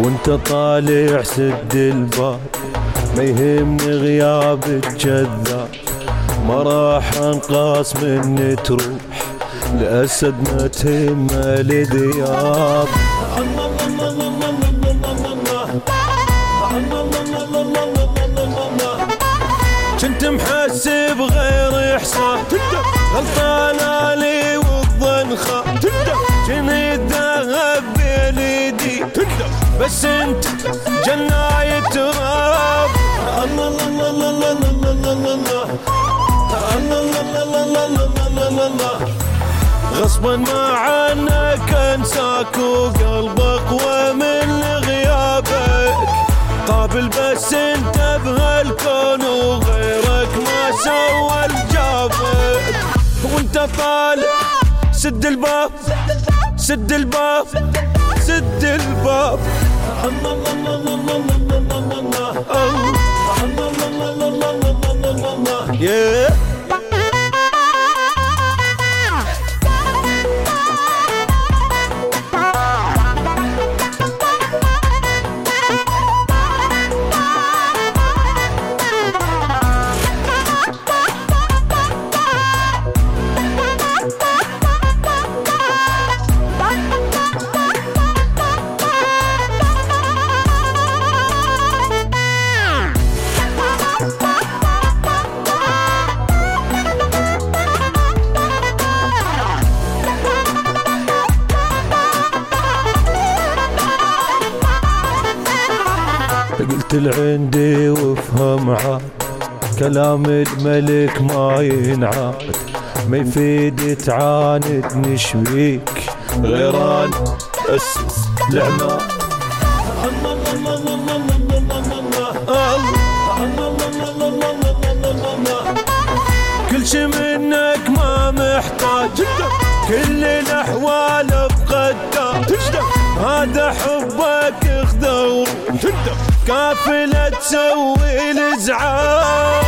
وانت طالع سد الباب، ما يهمني غيابك كذاب، ما راح انقاص مني تروح، لأسد ما تهمه لذياب. كنت محسب غير حساب، غلطان لي والظن خاب، جني الذهب بيدي بس انت جناي تراب. غصبا ما عنك انساك وقلب اقوى من غيابك، قابل بس انت بهالكون وغيرك ما سوى الجابك. وانت طالع سد الباب، سد الباب، سد الباب. yeah. قلت لعندي وافهم عاد، كلام الملك ما ينعاد، ما يفيد تعاند نشويك غيران اسس العماد. كل شي منك ما محتاج، كل الاحوال بقداج، هذا حبك اخذ كافلة تسوي الازعاج.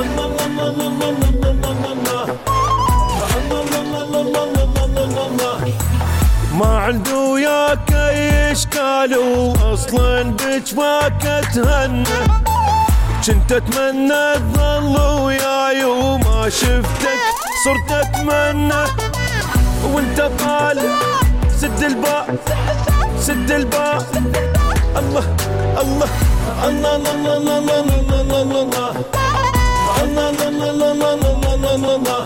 ما عنده وياك اي اشكال، واصلا بجواك اتهنى، كنت اتمنى تظل وياي وما شفتك صرت اتمنى. وانت طالع سد الباب، سد الباب. الله الله الله الله الله الله الله الله الله الله.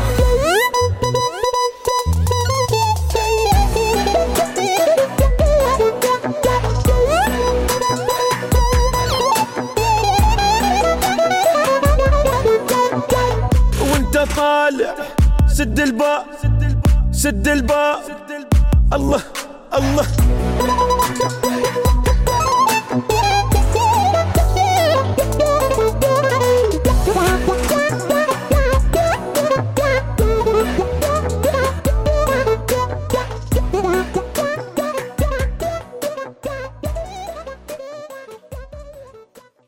وانت طالع سد الباب، سد الباب. الله الله.